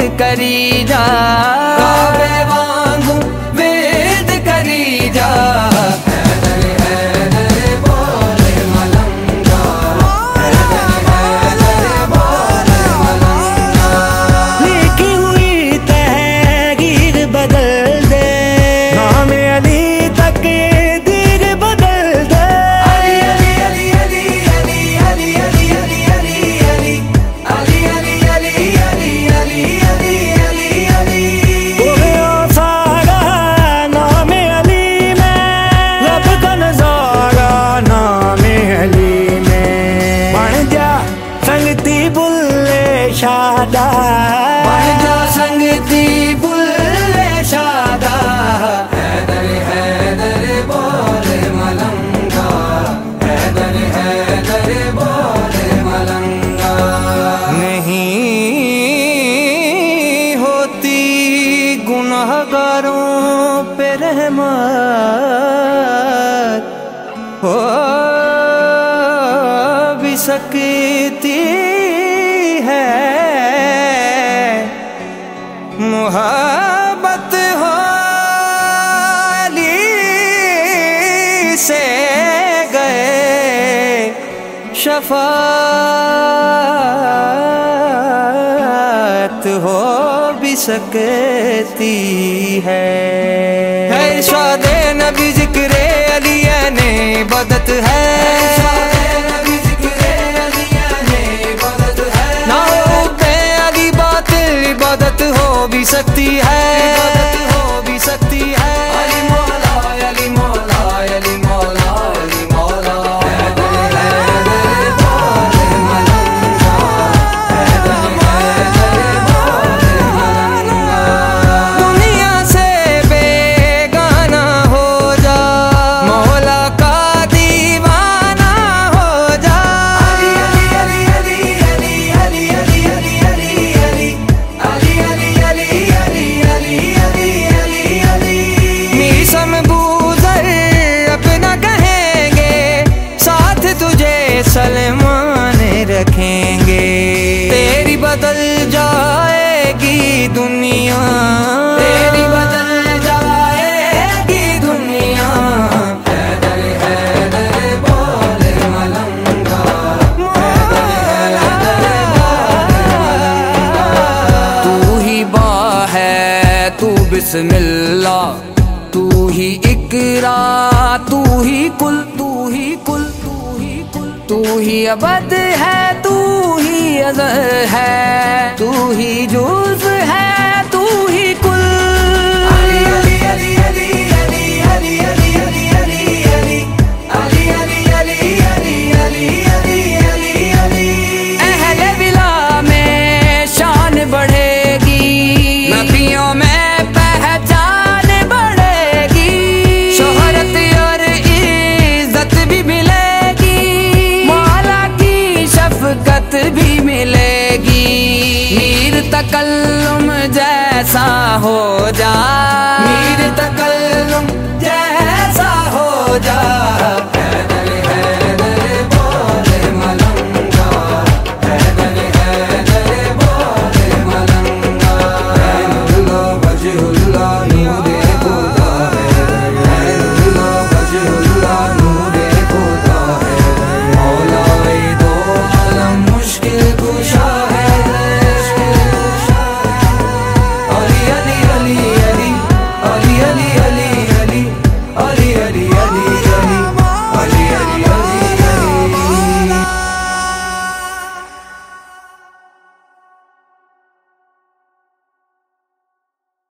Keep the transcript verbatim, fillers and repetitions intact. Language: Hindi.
करी जा, काबे वांगू वेद करी जा। हैदर हैदर बोले मलंगा, हैदर हैदर बोले मलंगा। लिखी हुई तहरीर बदल दे, नाम अली तक दीर बदल दे। अली अली अली अली अली अली अली अली अली अली अली अली अली अली अली अली अली अली। तुम्हें आसारा नाम अली में, लब का नजारा नाम अली में। बन जा संगती बुल्ले शादा, बन जा संगती बुल्ले शादा। हैदर हैदर बोले मलंगा, हैदर हैदर बोले मलंगा। नहीं होती गुनाहगारों पे रहमत, हो भी सकती है मोहब्बत हो अली से गए शफाअत हो भी सकती है। है इरशादे नबी जिक्रे अली ने बदत है, इबादत हो भी सकती है, इबादत हो भी सकती है। अली मौला अली मौला अली मौला अली मौला। हैदर हैदर बोले मलंगा, हैदर हैदर बोले मलंगा। दुनिया से बेगाना हो जा, मौला का दीवाना हो जा। अली अली अली अली अली अली अली अली अली अली अली अली अली अली अली अली अली अली। मीसम बूज़र अपना कहेंगे, साथ तुझे सलमान रखेंगे। तेरी बदल जाएगी दुनिया, तेरी बदल जाएगी दुनिया। हैदर हैदर बोले मलंगा, हैदर हैदर बोले मलंगा। तू ही बा है तू बिस्मिल्लाह, तू ही इकरा तू ही कुल, तू ही कुल, तू ही कुल। तू ही अबद है तू ही अज़ल है, तू ही जुज़ है तू ही कुल। अली अली अली अली अली अली अली अली अली अली अली अली अली अली अली अली अली अली। अहले विला में शान बढ़ेगी, नबियों में पहचान बढ़ेगी। शोहरत और इज्जत भी मिलेगी, मौला की शफकत भी मिलेगी। मीर तकल्लुम जैसा हो जा, मीर तकल्लुम जैसा हो जा।